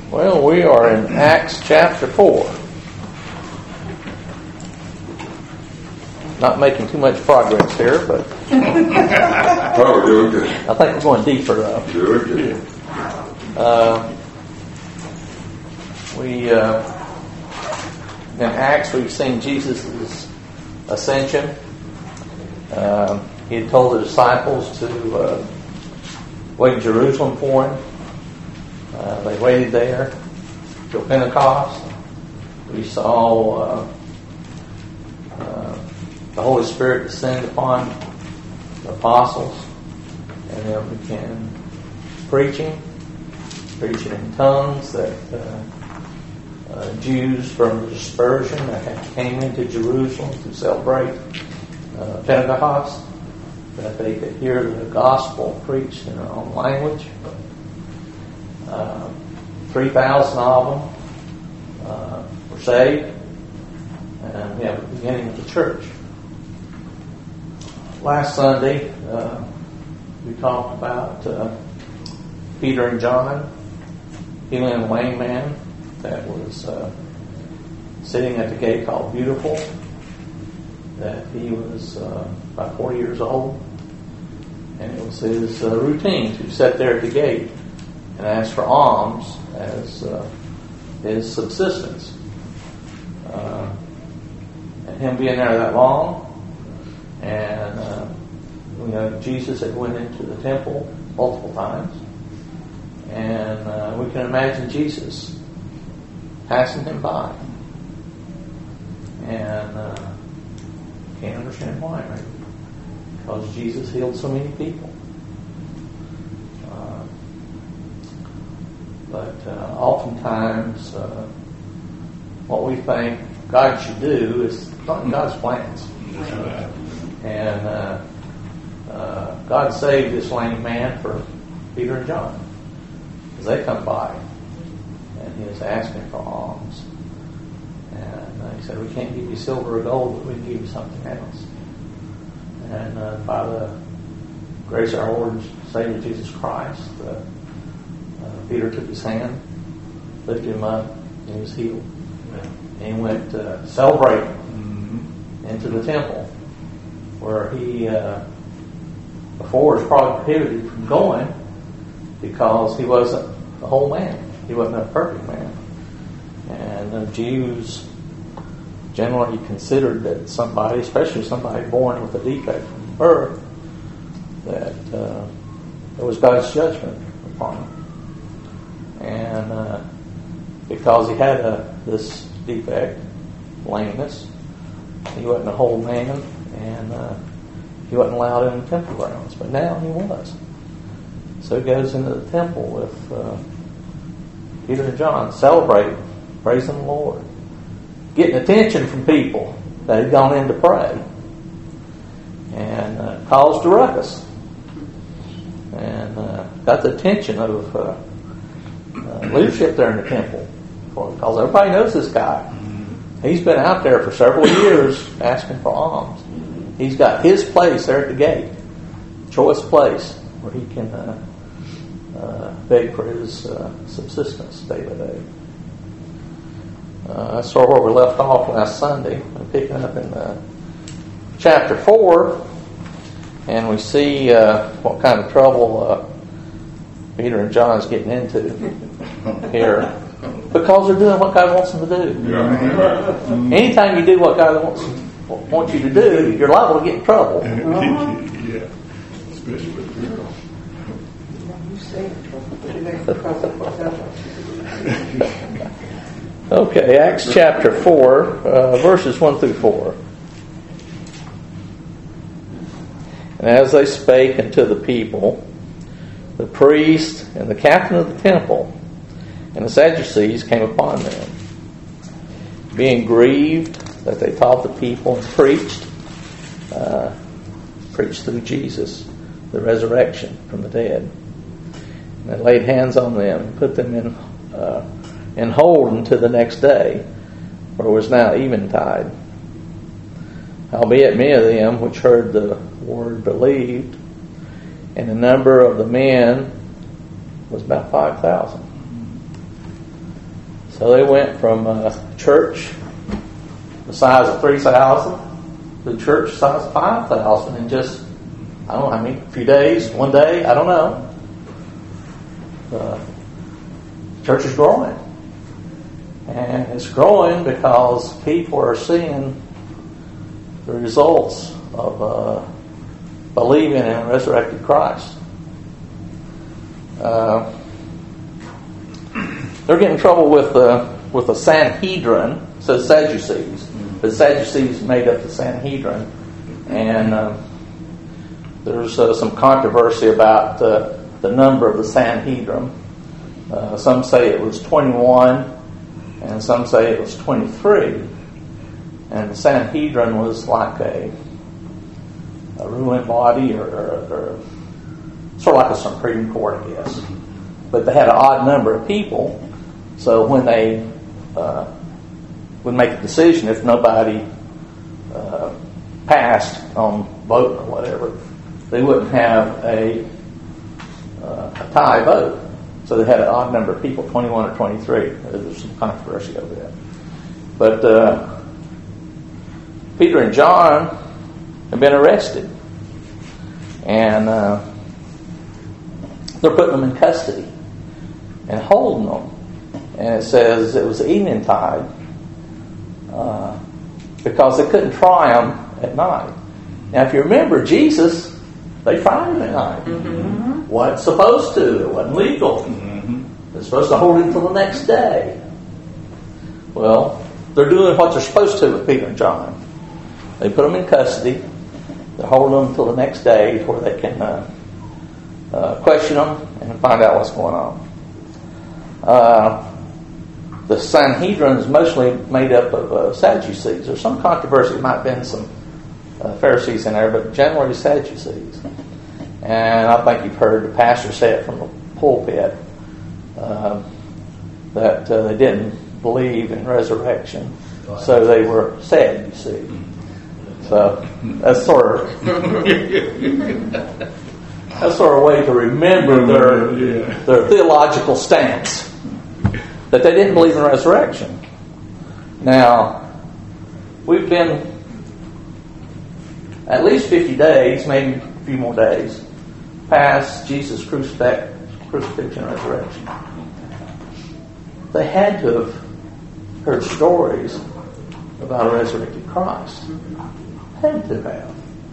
Well, we are in Acts chapter 4. Not making too much progress here, but we're doing good. I think we're going deeper though. Doing good. In Acts we've seen Jesus' ascension. He had told the disciples to wait in Jerusalem for him. They waited there till Pentecost. We saw the Holy Spirit descend upon the apostles, and then began preaching in tongues that Jews from the dispersion that came into Jerusalem to celebrate Pentecost, that they could hear the gospel preached in their own language. 3,000 of them were saved, and we have the beginning of the church. Last Sunday, we talked about Peter and John healing a lame man that was sitting at the gate called Beautiful, that he was about 40 years old, and it was his routine to sit there at the gate and ask for alms as his subsistence. And him being there that long, and Jesus had went into the temple multiple times, and we can imagine Jesus passing him by, and can't understand why, right? Because Jesus healed so many people. But oftentimes, what we think God should do is not in God's plans. And God saved this lame man for Peter and John, as they come by, and he was asking for alms. And he said, "We can't give you silver or gold, but we can give you something else." And by the grace of our Lord and Savior Jesus Christ, Peter took his hand, lifted him up, and he was healed. And he went celebrating into the temple, where he before was probably prohibited from going because he wasn't a whole man. He wasn't a perfect man. And the Jews generally considered that somebody, especially somebody born with a defect from birth, that there was God's judgment upon him. And because he had this defect, lameness, he wasn't a whole man, and he wasn't allowed in the temple grounds. But now he was. So he goes into the temple with Peter and John, celebrating, praising the Lord, getting attention from people that had gone in to pray, and caused a ruckus, and got the attention of leadership there in the temple, because everybody knows this guy. He's been out there for several years asking for alms. He's got his place there at the gate, choice place where he can beg for his subsistence day by day. That's sort of where we left off last Sunday. I'm picking up in chapter 4, and we see what kind of trouble Peter and John is getting into here, because they're doing what God wants them to do. Anytime you do what God wants you to do, you're liable to get in trouble. Yeah, especially with the girl. Okay, Acts chapter 4, verses 1 through 4. And as they spake unto the people, the priest and the captain of the temple and the Sadducees came upon them, being grieved that they taught the people and preached through Jesus the resurrection from the dead. And they laid hands on them and put them in hold until the next day, for it was now eventide. Howbeit many of them which heard the word believed, and the number of the men was about 5,000. So they went from a church the size of 3,000 to a church size of 5,000 in just, I don't know how many, few days, one day, I don't know. The church is growing. And it's growing because people are seeing the results of believing in a resurrected Christ. They're getting in trouble with the Sanhedrin. It says Sadducees. The Sadducees made up the Sanhedrin. And there's some controversy about the number of the Sanhedrin. Some say it was 21, and some say it was 23. And the Sanhedrin was like a ruling body or sort of like a Supreme Court, I guess. But they had an odd number of people, so when they would make a decision, if nobody passed on vote or whatever, they wouldn't have a tie vote. So they had an odd number of people, 21 or 23. There's some controversy over that. But Peter and John have been arrested. And they're putting them in custody and holding them. And it says it was evening tide because they couldn't try them at night. Now, if you remember, Jesus, they tried him at night. Mm-hmm. Wasn't supposed to. It wasn't legal. Mm-hmm. They're supposed to hold him until the next day. Well, they're doing what they're supposed to with Peter and John. They put them in custody. They're holding them until the next day where they can question them and find out what's going on. The Sanhedrin is mostly made up of Sadducees. There's some controversy. There might have been some Pharisees in there, but generally Sadducees. And I think you've heard the pastor say it from the pulpit that they didn't believe in resurrection, so they were Sadducees. So that's sort of a way to remember their theological stance, that they didn't believe in resurrection. Now, we've been at least 50 days, maybe a few more days, past Jesus' crucifixion and resurrection. They had to have heard stories about a resurrected Christ. Had to have.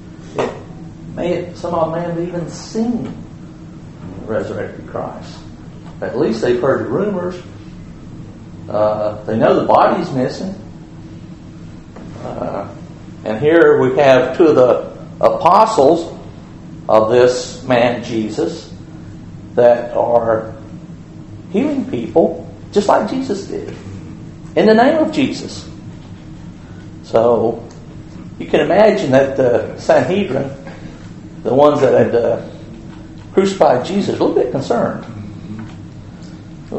Some of them may have even seen the resurrected Christ. At least they've heard the rumors. They know the body's missing. And here we have two of the apostles of this man Jesus that are healing people just like Jesus did in the name of Jesus. So you can imagine that the Sanhedrin, the ones that had crucified Jesus, a little bit concerned. How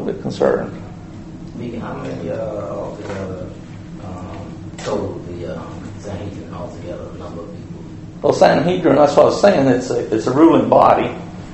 many altogether total the Sanhedrin altogether, the number of people? Well, Sanhedrin, that's what I was saying, it's a ruling body.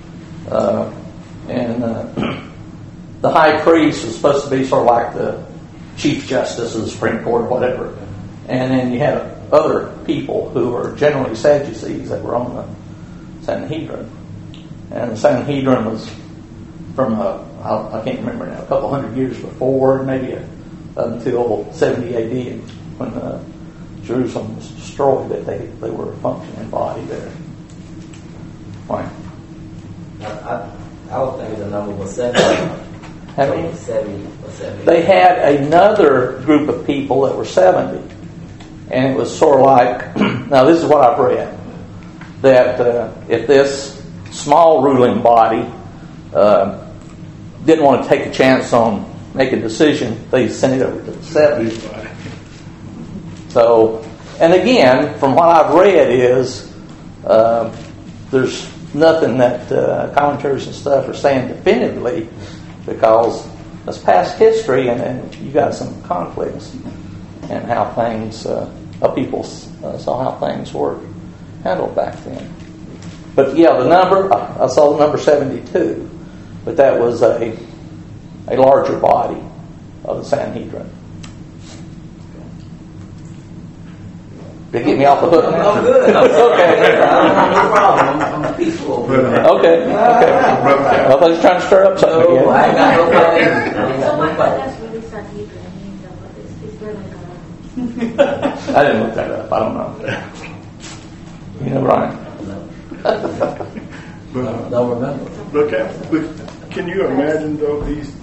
And the high priest was supposed to be sort of like the chief justice of the Supreme Court or whatever. And then you had other people who were generally Sadducees that were on the Sanhedrin. And the Sanhedrin was from I can't remember now, a couple hundred years before, maybe until 70 AD when Jerusalem was destroyed, that they were a functioning body there. Why? I would think the number was 70. How many? 70 or 70. They had another group of people that were 70. And it was sort of like, now this is what I've read, that if this small ruling body didn't want to take a chance on making a decision, they sent it over to the 70. So, and again, from what I've read is, there's nothing that commentaries and stuff are saying definitively, because that's past history, and then you got some conflicts and how things, how people saw how things were handled back then. But yeah, the number, I saw the number 72, but that was a larger body of the Sanhedrin. They get me off the hook. Oh, good. Okay. No problem. I'm peaceful. Okay. I was just trying to stir up something No, I ain't got no again. problem. So my that's really Sanhedrin. It's really I didn't look that up. I don't know. You know, Brian? Don't remember. But can you imagine though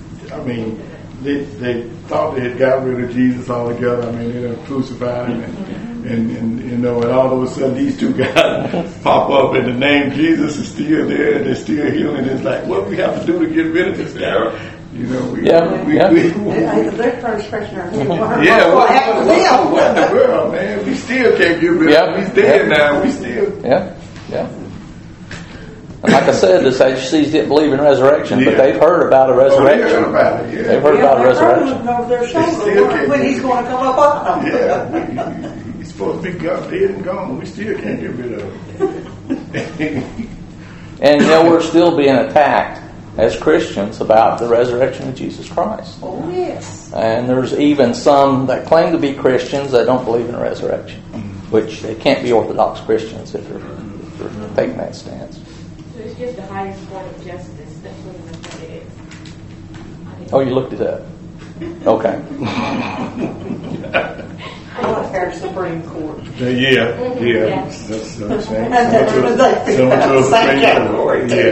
they thought they had got rid of Jesus altogether. I mean, they done crucified him, and all of a sudden these two guys pop up, and the name Jesus is still there, and they're still healing. It's like, what do we have to do to get rid of this guy? Their first question are, what happened to them? What in the world, man? We still can't get rid of him. He's dead now. We still. Yeah. And like I said, the Sadducees didn't believe in resurrection, but they've heard about a resurrection. They've heard about it, They've heard about a resurrection. Over their shoulder when he's going to come up on them. Yeah, he's supposed to be dead and gone. We still can't get rid of him. And we're still being attacked as Christians about the resurrection of Jesus Christ. Oh, yes. And there's even some that claim to be Christians that don't believe in the resurrection, which they can't be Orthodox Christians if they're taking that stance. So it's just the highest form of justice. That's what it is. Oh, you looked it up. Okay. I want our Supreme Court. Yeah. Yes. That's what I'm saying. Same category, too.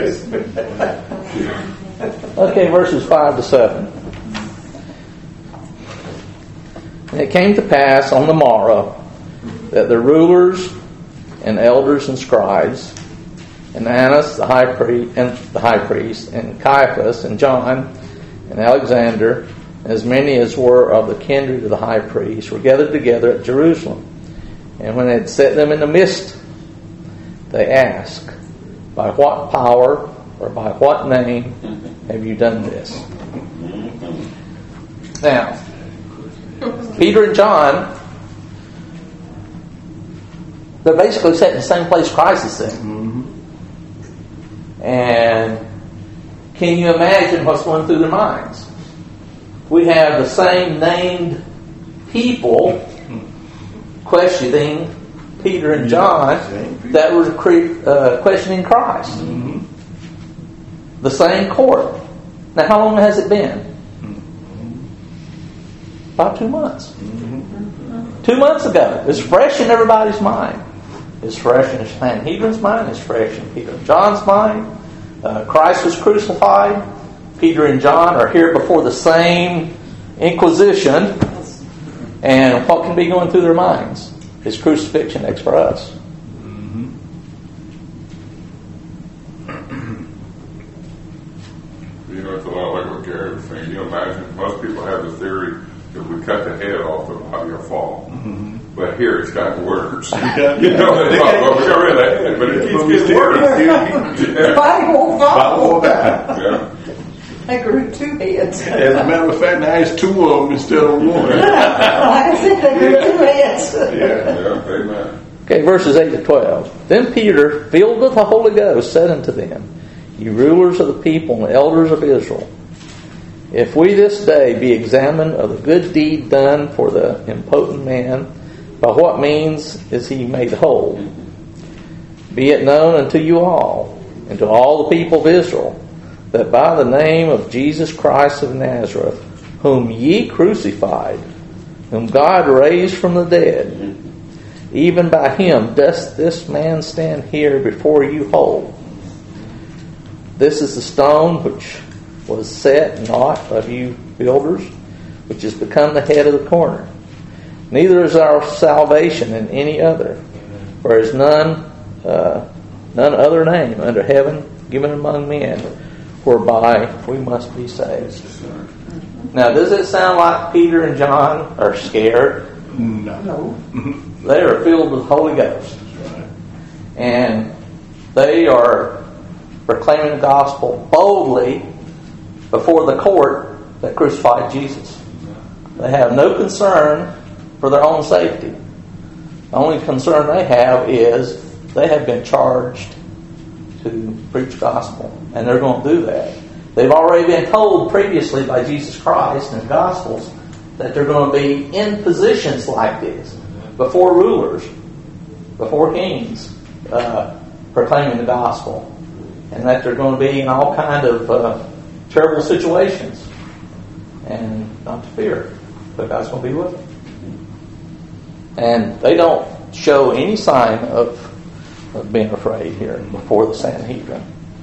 Yes. Okay, verses 5 to 7. And it came to pass on the morrow that the rulers and elders and scribes, and Annas the high priest, and Caiaphas, and John, and Alexander, and as many as were of the kindred of the high priest, were gathered together at Jerusalem. And when they had set them in the midst, they asked, by what power or by what name have you done this? Now, Peter and John, they're basically set in the same place Christ is sitting. And can you imagine what's going through their minds? We have the same named people questioning Peter and John that were questioning Christ. The same court. Now, how long has it been? About 2 months. 2 months ago. It's fresh in everybody's mind. It's fresh in Sanhedrin's mind. It's fresh in Peter and John's mind. Christ was crucified. Peter and John are here before the same Inquisition. And what can be going through their minds? Is crucifixion next for us? It's a lot like what Gary was saying. You imagine, most people have the theory that we cut the head off, the body will fall. But here it's got worse. We got rid of that head, but it keeps getting worse. The body won't fall. Yeah. They grew 2 heads. As a matter of fact, now it's 2 of them instead of 1. Like I said, they grew 2 heads. Amen. Okay, verses 8 to 12. Then Peter, filled with the Holy Ghost, said unto them, Ye rulers of the people and elders of Israel, if we this day be examined of the good deed done for the impotent man, by what means is he made whole? Be it known unto you all, and to all the people of Israel, that by the name of Jesus Christ of Nazareth, whom ye crucified, whom God raised from the dead, even by him doth this man stand here before you whole. This is the stone which was set not of you builders, which has become the head of the corner. Neither is our salvation in any other, for there is none other name under heaven given among men, whereby we must be saved. Now, does it sound like Peter and John are scared? No. They are filled with the Holy Ghost. And they are proclaiming the gospel boldly before the court that crucified Jesus. They have no concern for their own safety. The only concern they have is they have been charged to preach gospel, and they're going to do that. They've already been told previously by Jesus Christ in the Gospels that they're going to be in positions like this, before rulers, before kings, proclaiming the gospel, and that they're going to be in all kind of terrible situations, and not to fear, but God's going to be with them. And they don't show any sign of being afraid here before the Sanhedrin.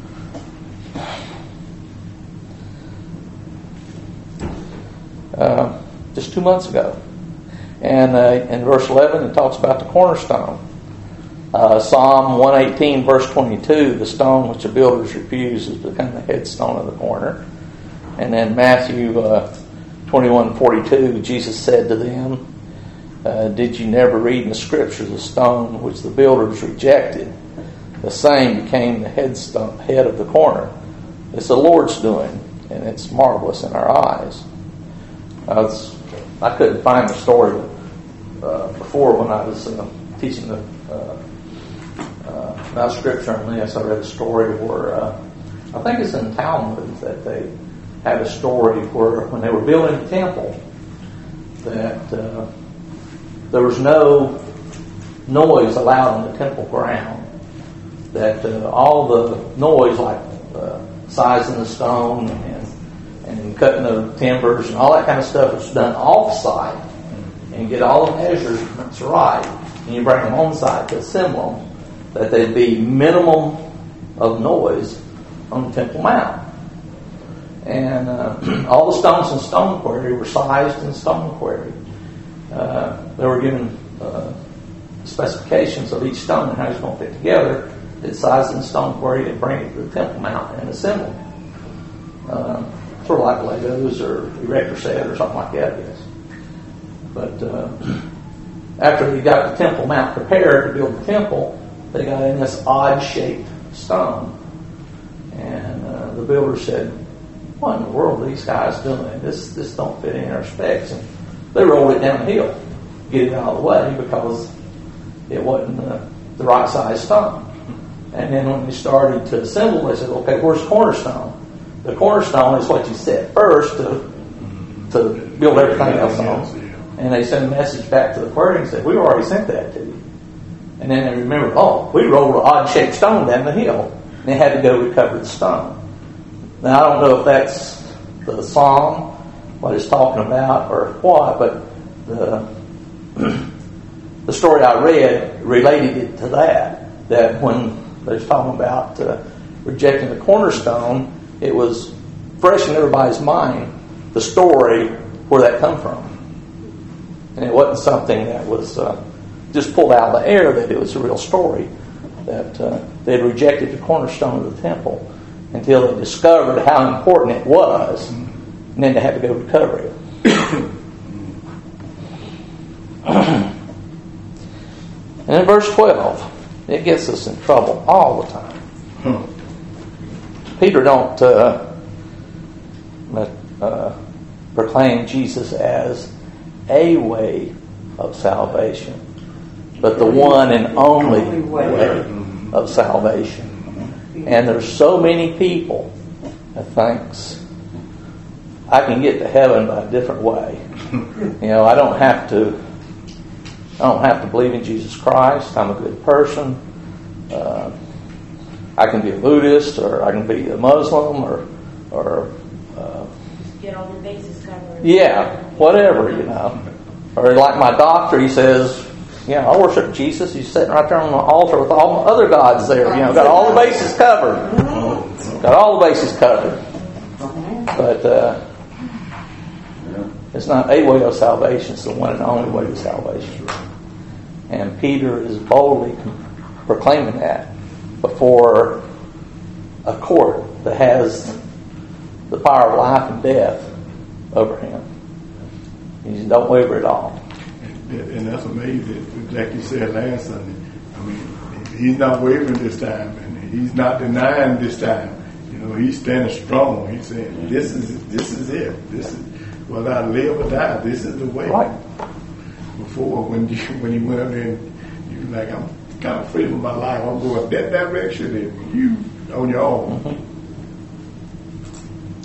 Just 2 months ago. And in verse 11 it talks about the cornerstone. Psalm 118 verse 22, the stone which the builders refused has become the headstone of the corner. And then Matthew 21:42, Jesus said to them, did you never read in the scriptures the stone which the builders rejected? The same became the head of the corner. It's the Lord's doing, and it's marvelous in our eyes. I couldn't find the story before when I was teaching about scripture on this. I read a story where I think it's in Talmud that they had a story where when they were building the temple that there was no noise allowed on the temple ground. That all the noise, like sizing the stone and cutting the timbers and all that kind of stuff, was done off-site, and get all the measurements right, and you bring them on-site to assemble them, that there'd be minimum of noise on the Temple Mount. And all the stones in Stone Quarry were sized in Stone Quarry. They were given specifications of each stone and how it's going to fit together. It's sized in Stone Quarry and bring it to the Temple Mount and assemble it. Sort of like Legos or erector set or something like that, I guess. But after they got the Temple Mount prepared to build the temple, they got in this odd-shaped stone. And the builder said, what in the world are these guys doing? This don't fit in our specs. And they rolled it down the hill, get it out of the way, because it wasn't the right size stone. And then when they started to assemble, they said, okay, where's the cornerstone? The cornerstone is what you set first to build everything else on. And they sent a message back to the quarry and said, we've already sent that to you. And then they remembered, we rolled an odd-shaped stone down the hill. And they had to go recover the stone. Now, I don't know if that's the psalm, what it's talking about, or what, but the story I read related it to that when they was talking about rejecting the cornerstone, it was fresh in everybody's mind, the story where that come from. And it wasn't something that was just pulled out of the air, that it was a real story, that they had rejected the cornerstone of the temple until they discovered how important it was, and then they had to go recover it. And in verse 12, it gets us in trouble all the time. Peter don't proclaim Jesus as a way of salvation, but the one and only way of salvation. And there's so many people that thinks I can get to heaven by a different way. I don't have to believe in Jesus Christ. I'm a good person. I can be a Buddhist, or I can be a Muslim, or Just get all your bases covered. Yeah, whatever, Or like my doctor, he says, I worship Jesus. He's sitting right there on the altar with all the other gods there. Got all the bases covered. Got all the bases covered. But it's not a way of salvation. It's the one and only way of salvation. And Peter is boldly proclaiming that before a court that has the power of life and death over him. He said, don't waver at all. And that's amazing. Like you said last Sunday, he's not wavering this time, and he's not denying this time. He's standing strong. He's saying, this is it. This is, whether I live or die, this is the way. Right. Before, when he went up there, you were like, I'm kind of free with my life. I'm going that direction, and you on your own.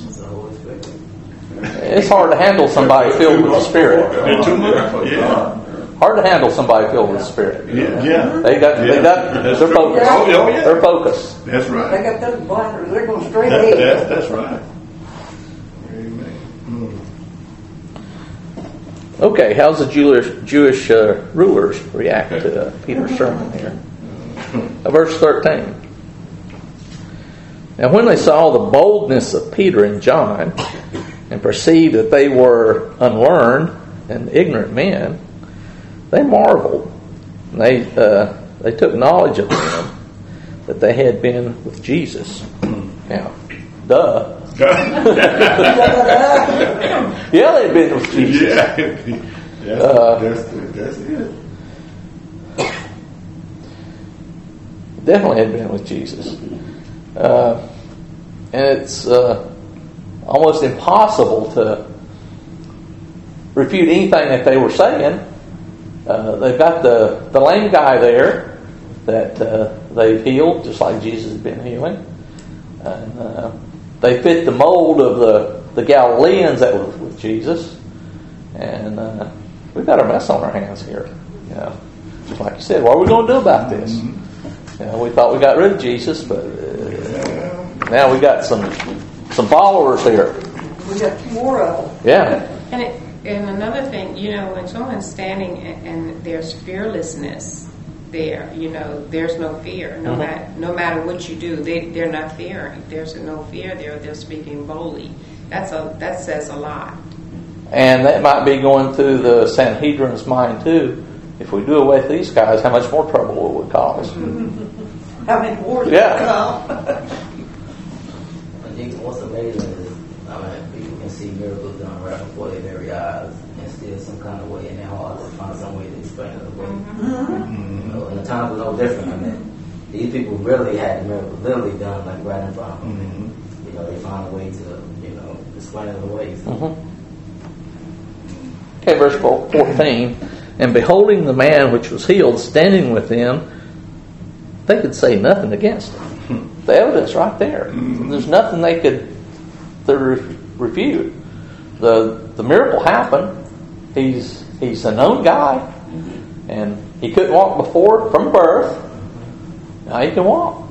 It's hard to handle somebody filled with the Spirit. They're too much. Yeah. Hard to handle somebody filled with the Spirit. Yeah. They got That's their true. focus. Oh, yeah. Their focus. That's They right. got those blinders. They're going straight ahead. That's right. Amen. Okay, how's the Jewish rulers react to Peter's sermon here? Verse 13. Now when they saw the boldness of Peter and John and perceived that they were unlearned and ignorant men, they marveled. And they took knowledge of them that they had been with Jesus. Now, duh. Yeah, they'd been with Jesus. Yeah. That's it. Definitely had been with Jesus. And it's almost impossible to refute anything that they were saying. They've got the lame guy there that they've healed, just like Jesus had been healing. And they fit the mold of the Galileans that were with Jesus. And we've got a mess on our hands here. You know, just like you said, what are we going to do about this? You know, we thought we got rid of Jesus, but now we got some followers here. We got more of them. Yeah. And another thing, you know, when someone's standing and there's fearlessness there, you know, there's no fear. No matter what you do, they're not fearing. There's no fear there. They're speaking boldly. That says a lot. And that might be going through the Sanhedrin's mind too. If we do away with these guys, how much more trouble it would cause? How many wars Yeah. What's amazing is, people can see miracles done right before their very eyes, and still some kind of way in their hearts find some way to explain it away. You know, and the times were no different. I mean, these people really had the miracle literally done like right in front of them. You know, they found a way to, you know, explain it away. Okay, verse 14. And beholding the man which was healed standing with them, they could say nothing against him. The evidence right there. There's nothing they could refute. The miracle happened. He's a known guy, and he couldn't walk before from birth. Now he can walk.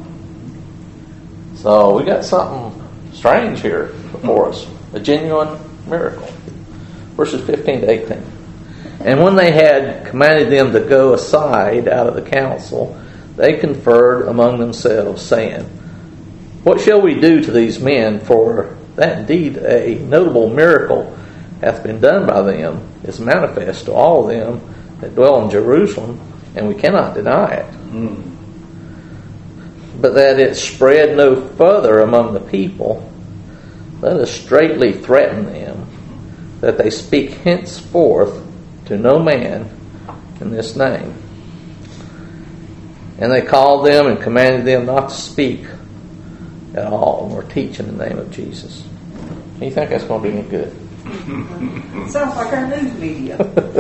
So we got something strange here before us. A genuine miracle. Verses 15 to 18. And when they had commanded them to go aside out of the council, they conferred among themselves, saying, What shall we do to these men? For that indeed a notable miracle hath been done by them, is manifest to all of them that dwell in Jerusalem, and we cannot deny it. But that it spread no further among the people, let us straitly threaten them, that they speak henceforth to no man in this name. And they called them and commanded them not to speak at all or teach in the name of Jesus. Do you think that's going to be any good? Sounds like our news media.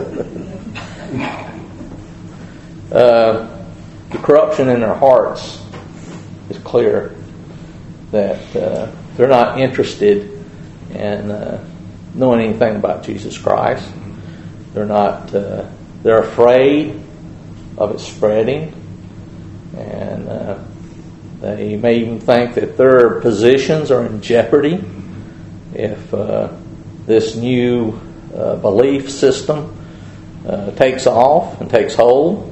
The corruption in their hearts is clear, that they're not interested in knowing anything about Jesus Christ. They're not. They're afraid of it spreading, and they may even think that their positions are in jeopardy if this new belief system takes off and takes hold.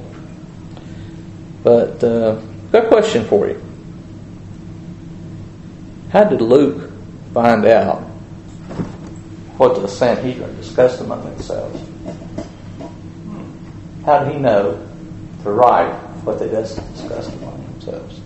But got a question for you. How did Luke find out what the Sanhedrin discussed among themselves? How did he know to write what they discussed among themselves?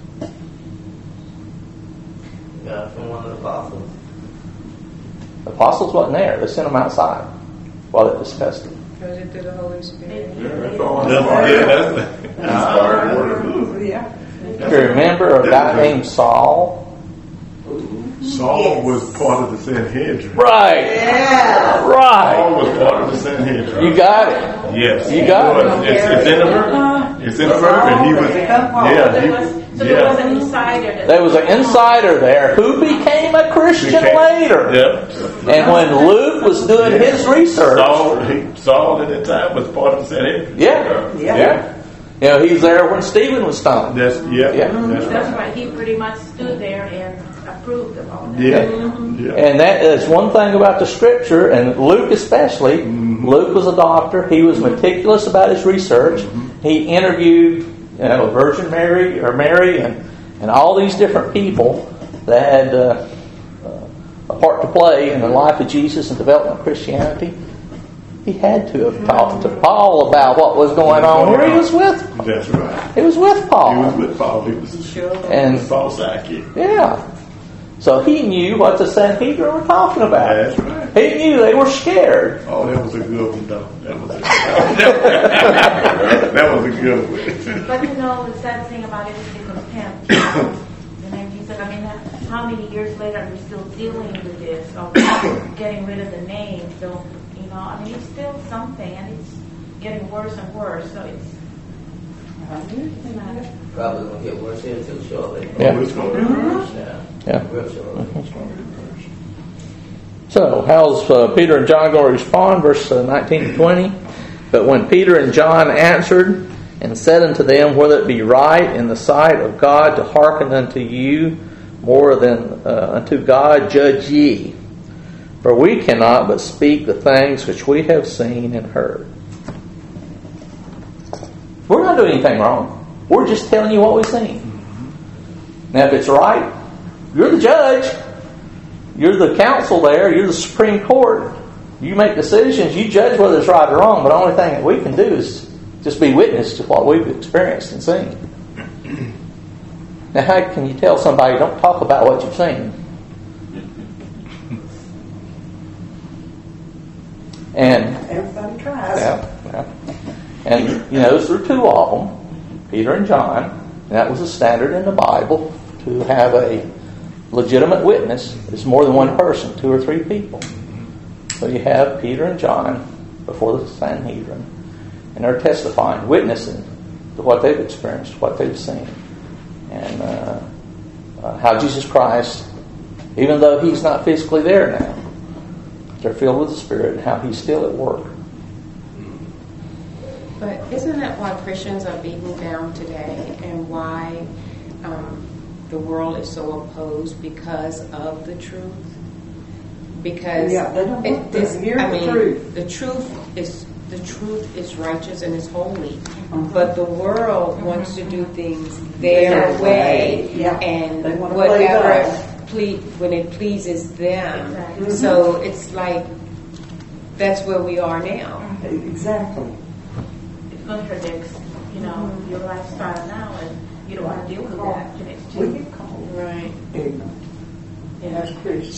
Got it from one of the apostles. The apostles wasn't there. They sent them outside while they discussed it. Was it through the Holy Spirit? That's inspired word of Luke. Yeah. Do you remember a guy named Saul? Saul was part of the Sanhedrin. Right. Yeah. Right. Saul was part of the Sanhedrin. You got it. Yes. You got it. It's in the verb. It's in the verb, and he was. Yeah. So there was an insider. There was an insider there who became a Christian later. Yep. And when Luke was doing his research, Saul at that time was part of the Sanhedrin. yeah. You know, he's there when Stephen was stoned. That's That's right. He pretty much stood there and approved of all that. Yeah. And that is one thing about the Scripture, and Luke especially. Luke was a doctor. He was meticulous about his research. He interviewed, Virgin Mary and all these different people that had a part to play in the life of Jesus and development of Christianity. He had to have talked to Paul about what was going on here. He was with. That's right. He was with Paul. He was with Paul. He was and Paul's sidekick. Yeah. So he knew what the Sanhedrin were talking about. That's right. He knew they were scared. Oh, that was a good one, though. That was a good one. But the sad thing about it is the contempt. The name Jesus. I mean, how many years later are we still dealing with this of getting rid of the name? So, I mean, it's still something, and it's getting worse and worse. So it's Probably going to get worse here too shortly. Yeah. It's going to be worse. Yeah. Real shortly. So, how's Peter and John going to respond? Verse 19 to 20. But when Peter and John answered and said unto them, whether it be right in the sight of God to hearken unto you more than unto God, judge ye. For we cannot but speak the things which we have seen and heard. We're not doing anything wrong. We're just telling you what we've seen. Now, if it's right, you're the judge. You're the council there. You're the Supreme Court. You make decisions. You judge whether it's right or wrong. But the only thing that we can do is just be witness to what we've experienced and seen. Now, how can you tell somebody, don't talk about what you've seen? And everybody tries. Yeah. And, there were two of them, Peter and John. And that was a standard in the Bible to have a legitimate witness. It's more than one person, 2 or 3 people. So you have Peter and John before the Sanhedrin. And they're testifying, witnessing to what they've experienced, what they've seen. And how Jesus Christ, even though He's not physically there now, they're filled with the Spirit and how He's still at work. But isn't that why Christians are beaten down today, and why the world is so opposed because of the truth? Because they don't want to hear the truth. The truth is righteous and is holy, but the world wants to do things their way, and whatever when it pleases them. Exactly. So it's like that's where we are now. Exactly. It contradicts, your lifestyle now, and you don't want to deal with that the next We 2 get called Right. ignorant. As Christians.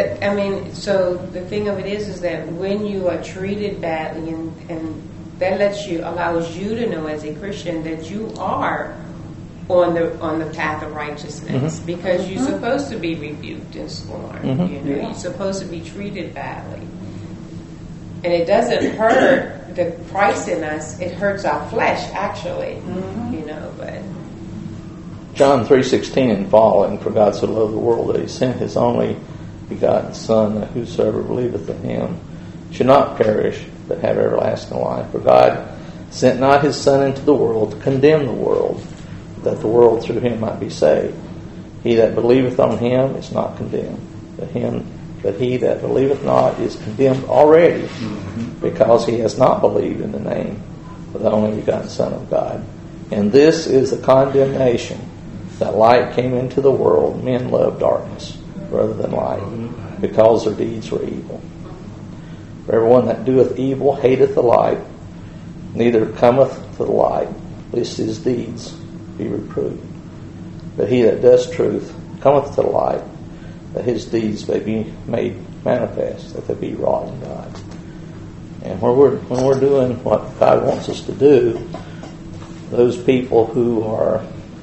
So the thing of it is that when you are treated badly, and that allows you to know as a Christian that you are on the path of righteousness, because you're supposed to be rebuked and scorned. You're supposed to be treated badly, and it doesn't hurt the Christ in us; it hurts our flesh, actually. But John 3:16 and following, for God so loved the world that He sent His only begotten Son, that whosoever believeth in Him should not perish, but have everlasting life. For God sent not His Son into the world to condemn the world, that the world through Him might be saved. He that believeth on Him is not condemned, but he that believeth not is condemned already, because he has not believed in the name of the only begotten Son of God. And this is the condemnation, that light came into the world. Men love darkness rather than light, because their deeds were evil. For everyone that doeth evil hateth the light, neither cometh to the light, lest his deeds be reproved. But he that does truth cometh to the light, that his deeds may be made manifest, that they be wrought in God. And when we're doing what God wants us to do, those people who are,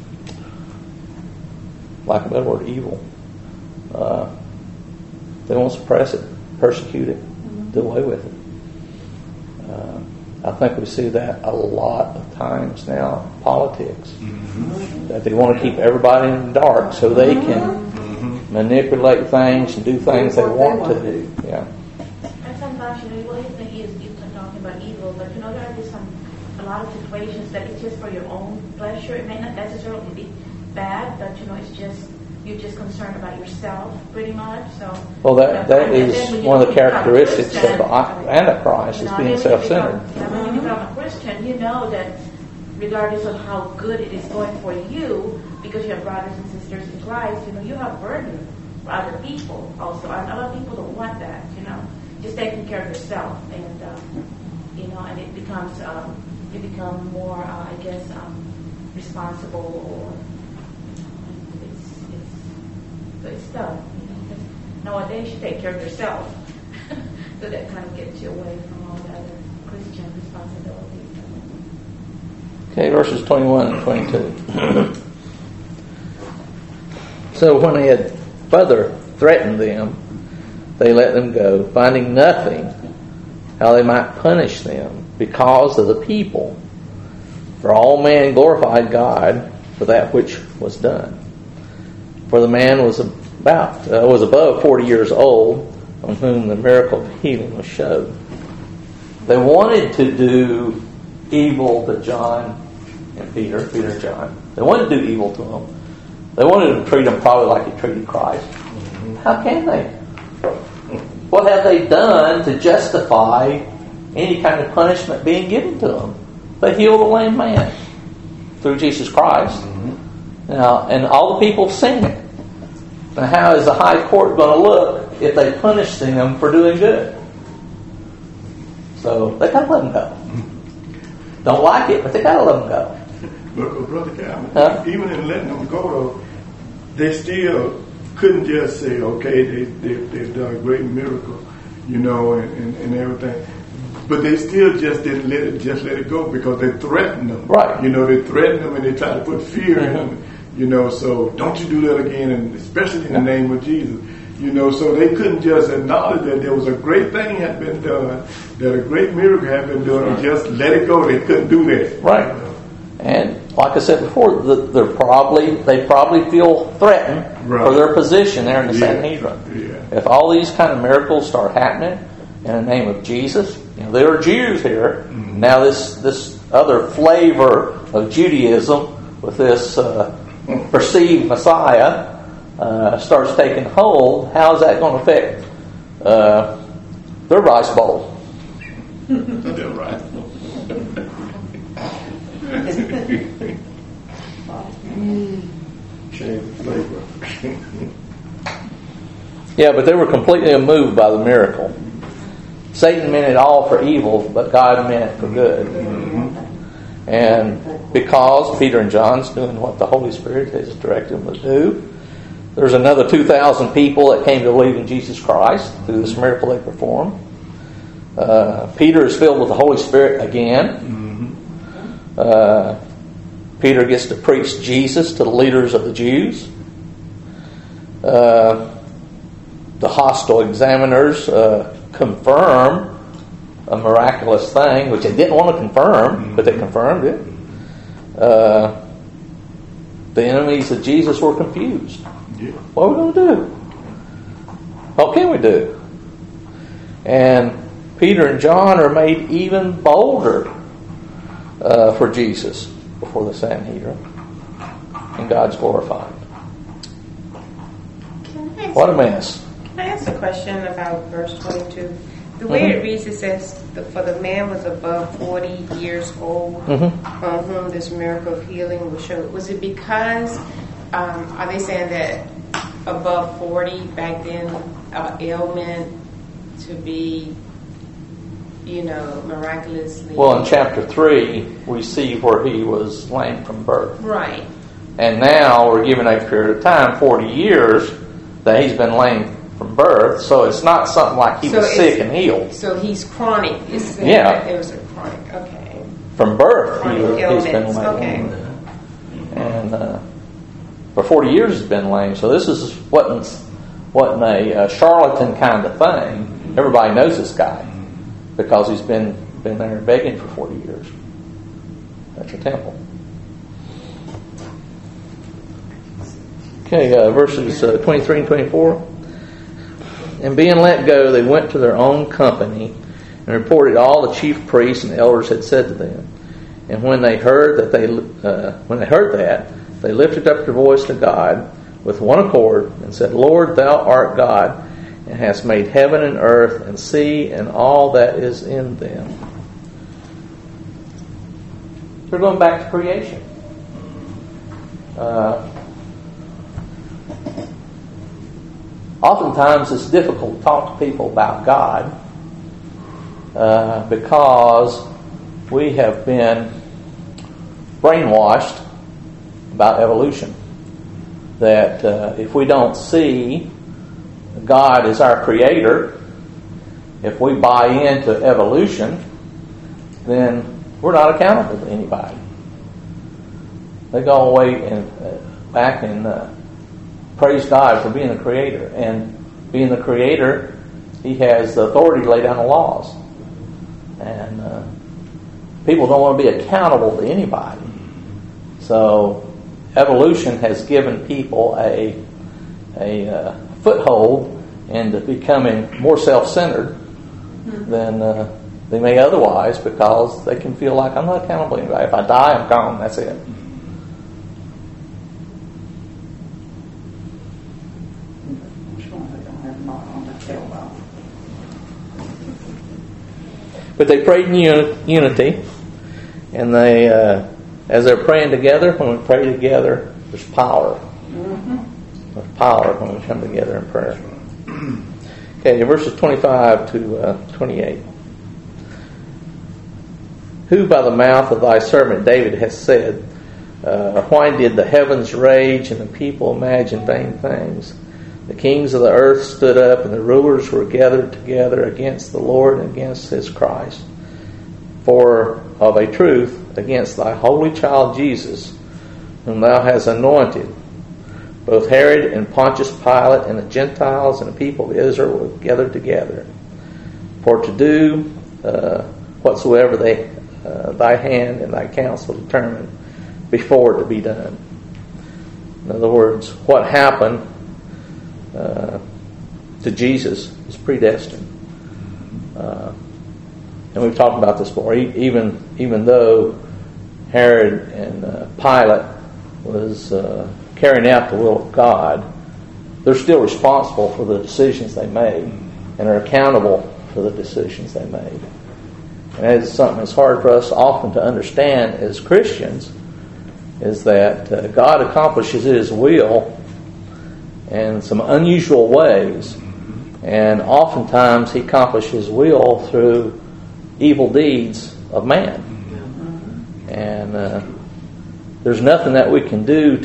like a better word, evil, they won't suppress it, persecute it, do away with it. I think we see that a lot of times now in politics. That they want to keep everybody in the dark so they can manipulate things and do things they want to do. Yeah. And sometimes, well, you're talking about evil, but there are just a lot of situations that it's just for your own pleasure. It may not necessarily be bad, but it's just you're just concerned about yourself, pretty much. So, well, that is one of the characteristics of the Antichrist, is being self-centered. When you become a Christian, you know that regardless of how good it is going for you, because you have brothers and sisters in Christ, you have burden for other people also. And a lot of people don't want that, just taking care of yourself, and and it becomes you become more, responsible, or it's tough. Nowadays, you take care of yourself, so that kind of gets you away from all the other Christian responsibilities. Okay, verses 21 and 22. So when they had further threatened them, they let them go, finding nothing how they might punish them because of the people. For all men glorified God for that which was done. For the man was above 40 years old, on whom the miracle of healing was showed. They wanted to do evil to John and Peter and John. They wanted to do evil to them. They wanted to treat them probably like he treated Christ. How can they? What have they done to justify any kind of punishment being given to them? They healed a lame man through Jesus Christ. Now, and all the people have seen it. Now, how is the high court going to look if they punish them for doing good? So they got to let them go. Don't like it, but they got to let them go. But Brother Calvin, even in letting them go, though, they still couldn't just say, okay, they've done a great miracle, and everything. But they still just didn't let it go, because they threatened them. Right. They threatened them, and they tried to put fear in them. So don't you do that again, and especially in the name of Jesus. So they couldn't just acknowledge that there was a great thing had been done, that a great miracle had been done, and just let it go. They couldn't do that. Right. And like I said before, they probably feel threatened for their position there in the Sanhedrin. Yeah. If all these kind of miracles start happening in the name of Jesus, there are Jews here. Now this other flavor of Judaism with this perceived Messiah starts taking hold. How is that going to affect their rice bowl? Their rice bowl. Change flavor. Yeah, but they were completely unmoved by the miracle. Satan meant it all for evil, but God meant it for good. And because Peter and John's doing what the Holy Spirit has directed them to do, there's another 2,000 people that came to believe in Jesus Christ through this miracle they performed. Peter is filled with the Holy Spirit again. Peter gets to preach Jesus to the leaders of the Jews. The hostile examiners confirm a miraculous thing, which they didn't want to confirm, but they confirmed it. The enemies of Jesus were confused. Yeah. What are we going to do? What can we do? And Peter and John are made even bolder for Jesus before the Sanhedrin, and God's glorified. What a mess. Can I ask a question about verse 22? The way it reads, it says, for the man was above 40 years old, on whom this miracle of healing was shown. Was it because, are they saying that above 40 back then, ailment to be, miraculously... Well, in chapter 3, we see where he was lame from birth. Right. And now we're given a period of time, 40 years, that he's been lame from birth, so it's not something like he was sick and healed. So he's chronic. Yeah. It was a chronic, okay. From birth, he's been lame. Okay. And for 40 years he's been lame, so this wasn't a charlatan kind of thing. Everybody knows this guy because he's been been there begging for 40 years. That's your temple. Okay, verses 23 and 24. And being let go, they went to their own company and reported all the chief priests and elders had said to them. And when they heard that, they lifted up their voice to God with one accord and said, Lord, thou art God, and hast made heaven and earth and sea and all that is in them. They're going back to creation. Oftentimes it's difficult to talk to people about God because we have been brainwashed about evolution. That if we don't see God as our creator, if we buy into evolution, then we're not accountable to anybody. They go away and back and praise God for being the creator. And being the creator, He has the authority to lay down the laws. And people don't want to be accountable to anybody. So evolution has given people a foothold into becoming more self-centered than they may otherwise, because they can feel like, I'm not accountable to anybody. If I die, I'm gone. That's it. But they prayed in unity, and they, as they're praying together, when we pray together, there's power. There's power when we come together in prayer. Okay, verses 25 to 28. Who by the mouth of thy servant David has said, why did the heavens rage and the people imagine vain things? The kings of the earth stood up, and the rulers were gathered together against the Lord and against His Christ. For of a truth, against thy holy child Jesus, whom thou hast anointed, both Herod and Pontius Pilate and the Gentiles and the people of Israel were gathered together, for to do whatsoever thy hand and thy counsel determined before to be done. In other words, what happened to Jesus is predestined. And we've talked about this before. Even though Herod and Pilate was carrying out the will of God, they're still responsible for the decisions they made and are accountable for the decisions they made. And that is something that's hard for us often to understand as Christians, is that God accomplishes His will in some unusual ways, and oftentimes He accomplishes His will through evil deeds of man. And there's nothing that we can do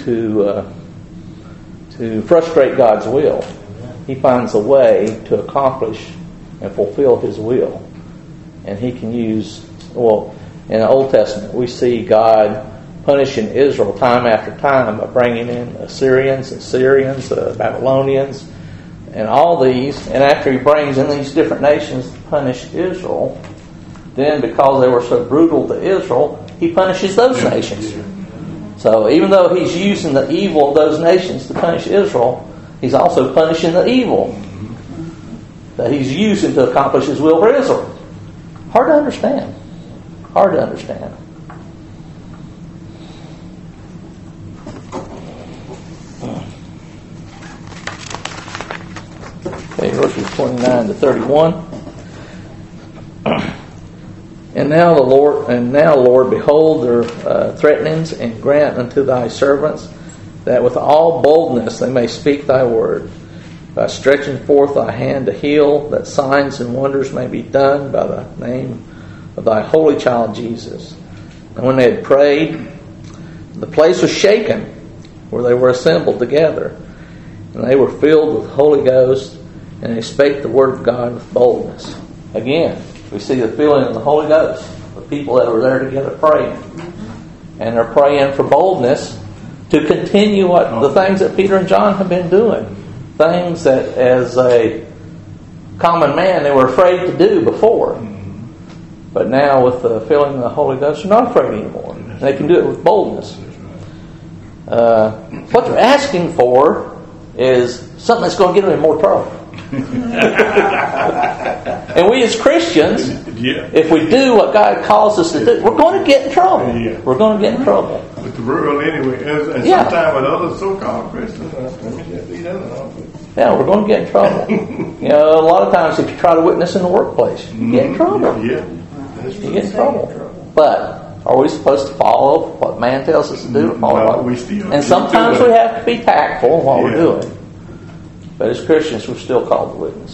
to frustrate God's will. He finds a way to accomplish and fulfill His will. And He can use, in the Old Testament, we see God punishing Israel time after time by bringing in Assyrians and Syrians, Babylonians, and all these. And after He brings in these different nations to punish Israel, then because they were so brutal to Israel, He punishes those nations. So even though He's using the evil of those nations to punish Israel, He's also punishing the evil that He's using to accomplish His will for Israel. Hard to understand. Hard to understand. Okay, verses 29 to 31. And now, Lord, behold their threatenings, and grant unto thy servants that with all boldness they may speak thy word, by stretching forth thy hand to heal, that signs and wonders may be done by the name of thy holy child Jesus. And when they had prayed, the place was shaken where they were assembled together, and they were filled with the Holy Ghost, and they spake the word of God with boldness. Again, we see the filling of the Holy Ghost, the people that were there together praying. And they're praying for boldness to continue the things that Peter and John have been doing. Things that as a common man they were afraid to do before. But now with the filling of the Holy Ghost, they're not afraid anymore. They can do it with boldness. What they're asking for is something that's going to get them in more trouble. And we as Christians, if we do what God calls us to do, we're going to get in trouble. We're going to get in trouble. With the world anyway. And sometimes with other so-called Christians, we're going to get in trouble. A lot of times if you try to witness in the workplace, you get in trouble. You get in trouble. But are we supposed to follow what man tells us to do? And sometimes we have to be tactful in what we're doing. But as Christians, we're still called to witness.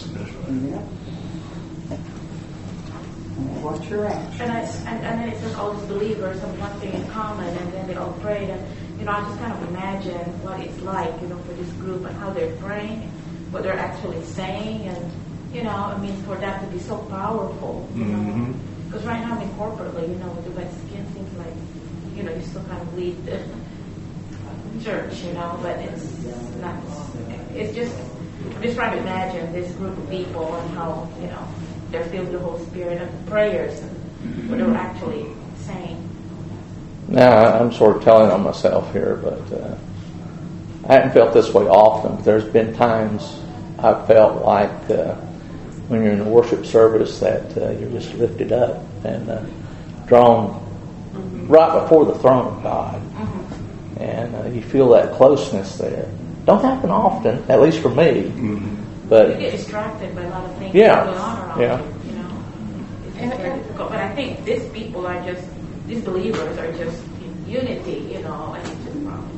What's your action? And then it's like all these believers have one thing in common, and then they all prayed. And I just kind of imagine what it's like, for this group and how they're praying, what they're actually saying, and for that to be so powerful, Because right now, corporately, with the wet skin, seems like, you still kind of lead the church, but it's not. It's just. I'm just trying to imagine this group of people and how, they're filled with the Holy Spirit and the prayers and what they're actually saying. Now, I'm sort of telling on myself here, but I haven't felt this way often. There's been times I've felt like when you're in a worship service that you're just lifted up and drawn right before the throne of God. And you feel that closeness there. Don't happen often, at least for me. But you get distracted by a lot of things going on around you. It's very difficult. But I think these believers are just in unity, and it's just wrong.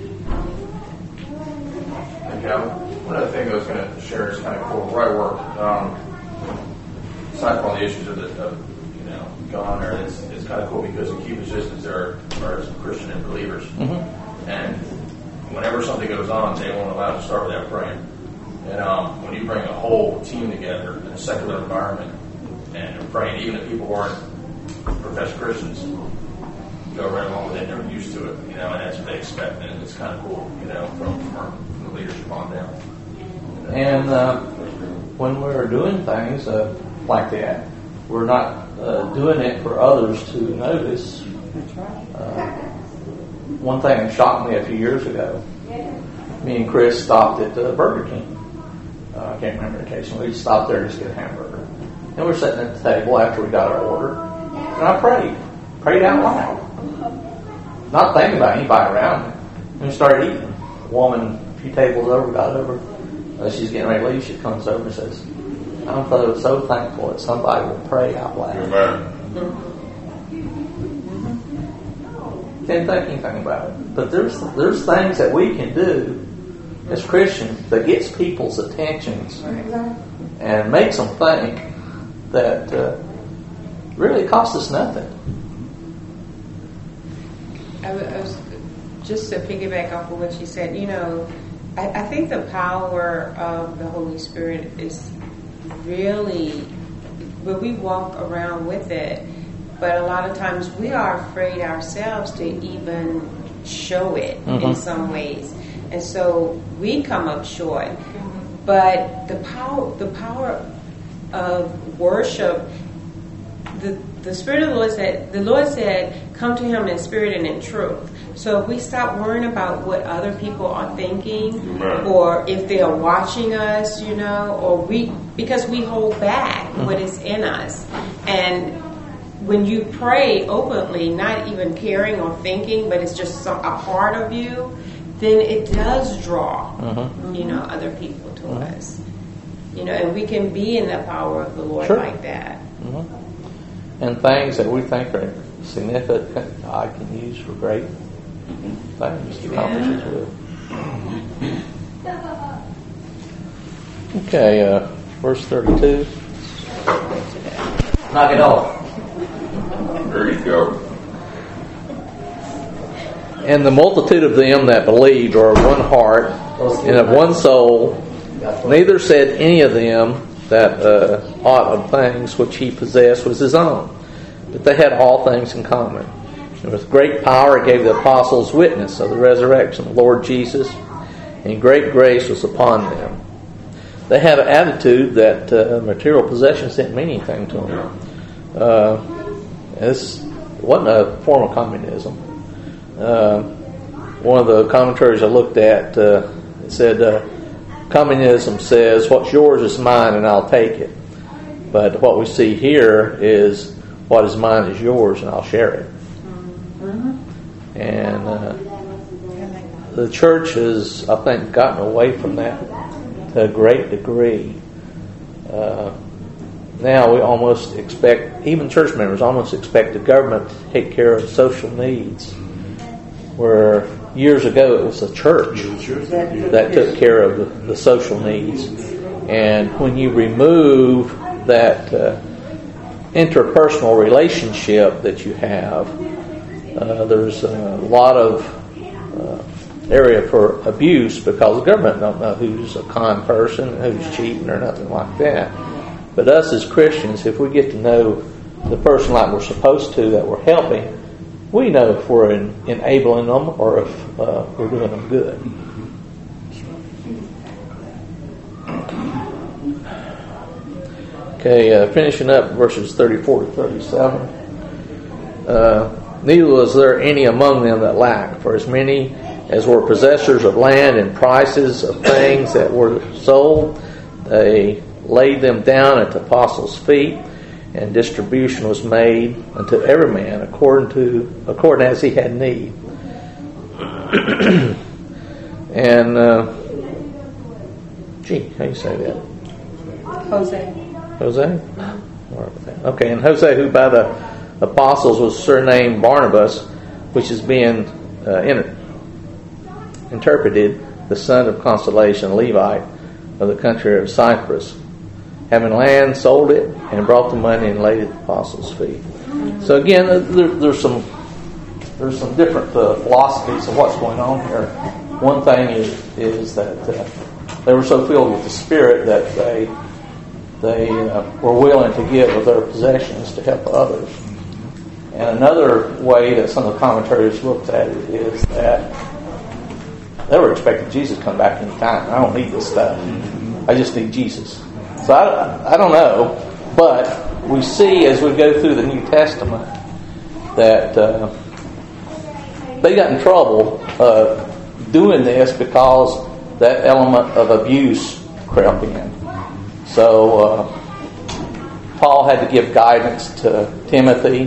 One other thing I was going to share is kind of cool. Where I work, aside from all the issues of going on there, it's kind of cool because in key positions there are some Christian and believers, and whenever something goes on, they won't allow to start without praying. And when you bring a whole team together in a secular environment and you're praying, even if people weren't professed Christians, go right along with it. They're used to it, and that's what they expect. And it's kind of cool, from the leadership on down. And when we're doing things like that, we're not doing it for others to notice. That's right. One thing that shocked me a few years ago, me and Chris stopped at Burger King. I can't remember the occasion. We stopped there just to get a hamburger. And we were sitting at the table after we got our order. And I prayed out loud. Not thinking about anybody around me. And we started eating. A woman a few tables over got over. She's getting ready to leave. She comes over and says, I'm so thankful that somebody will pray out loud. Didn't think anything about it. But there's things that we can do as Christians that gets people's attentions and makes them think that really cost us nothing. I was just to piggyback off of what you said, I think the power of the Holy Spirit is really, when we walk around with it, but a lot of times we are afraid ourselves to even show it in some ways. And so we come up short. But the power of worship, the Spirit of the Lord said, come to Him in spirit and in truth. So if we stop worrying about what other people are thinking, or if they are watching us, because we hold back what is in us. And when you pray openly, not even caring or thinking, but it's just a part of you, then it does draw, other people to us. And we can be in the power of the Lord like that. And things that we think are significant, God can use for great things to accomplish His will. Okay, verse 32. Knock it off. There you go. And the multitude of them that believed were of one heart and of one soul. Neither said any of them that aught of things which he possessed was his own, but they had all things in common. And with great power it gave the apostles witness of the resurrection of the Lord Jesus, and great grace was upon them. They had an attitude that material possessions didn't mean anything to them. This wasn't a form of communism. One of the commentaries I looked at said, communism says, what's yours is mine and I'll take it. But what we see here is, what is mine is yours and I'll share it. And the church has, I think, gotten away from that to a great degree. Now we almost expect, even church members almost expect the government to take care of social needs, where years ago it was the church that took care of the social needs. And when you remove that interpersonal relationship that you have, there's a lot of area for abuse, because the government don't know who's a con person, who's cheating or nothing like that. But us as Christians, if we get to know the person like we're supposed to, that we're helping, we know if we're enabling them or if we're doing them good. Okay, finishing up verses 34 to 37. Neither was there any among them that lacked, for as many as were possessors of land and prices of things that were sold, they laid them down at the apostles' feet, and distribution was made unto every man according as he had need. And how you say that? Jose. Okay, and Jose, who by the apostles was surnamed Barnabas, which is being interpreted, the son of Consolation, Levite, of the country of Cyprus, having land, sold it, and brought the money and laid it at the apostles' feet. So again, there's some different philosophies of what's going on here. One thing is that they were so filled with the Spirit that they were willing to give of their possessions to help others. And another way that some of the commentaries looked at it is that they were expecting Jesus to come back any time. I don't need this stuff. I just need Jesus. So I don't know, but we see as we go through the New Testament that they got in trouble doing this because that element of abuse crept in. So Paul had to give guidance to Timothy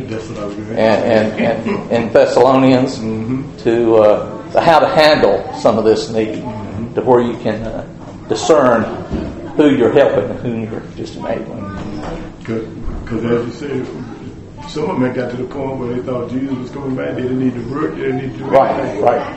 and Thessalonians to how to handle some of this need, to where you can discern who you're helping and who you're just enabling. Because as you said, some of them got to the point where they thought Jesus was coming back. They didn't need to work. They didn't need to do anything. Right.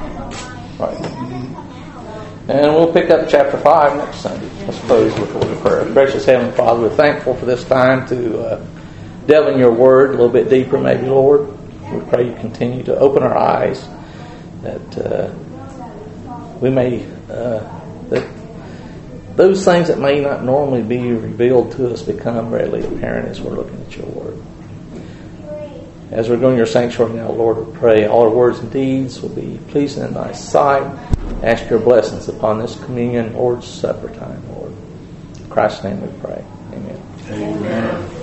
And we'll pick up chapter 5 next Sunday, I suppose, with a prayer. Gracious Heavenly Father, we're thankful for this time to delve in your word a little bit deeper, maybe, Lord. We pray you continue to open our eyes, that we may, that those things that may not normally be revealed to us become readily apparent as we're looking at your word. As we're going to your sanctuary now, Lord, we pray all our words and deeds will be pleasing in thy sight. Ask your blessings upon this communion, Lord's Supper time, Lord. In Christ's name we pray. Amen. Amen.